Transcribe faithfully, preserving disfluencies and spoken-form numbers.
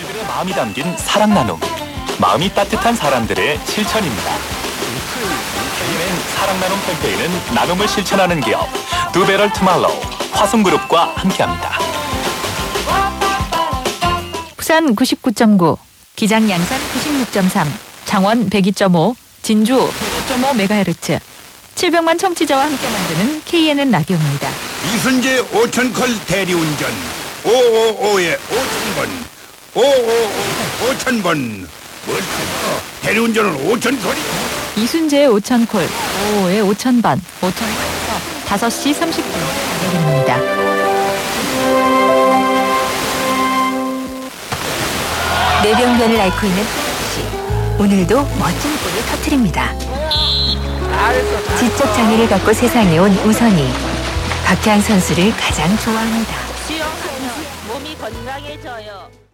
그들의 마음이 담긴 사랑 나눔. 마음이 따뜻한 사람들의 실천입니다. 케이엔엔 사랑 나눔 캠페인은 나눔을 실천하는 기업 두배럴 투말로우 화성그룹과 함께합니다. 부산 구십구 점 구, 기장 양산 구십육 점 삼, 창원 백이 점 오, 진주 백오 점 오 메가헤르츠. 칠백만 청취자와 함께 만드는 케이엔엔 라디오입니다. 이순재 오천콜 대리운전 오오오에 오천 번 오오오 오천 번 뭘 쓰고 대리운전은 오천 콜이 이순재의 오천 콜, 오오오의 오천 번, 오천 콜에서 다섯 시 삼십 분 가격입니다. 내병변을 앓고 있는 씨, 오늘도 멋진 골을 터뜨립니다. 지적 장애를 갖고 세상에 온 우선이 박태환 선수를 가장 좋아합니다. 수영하면 몸이 건강해져요.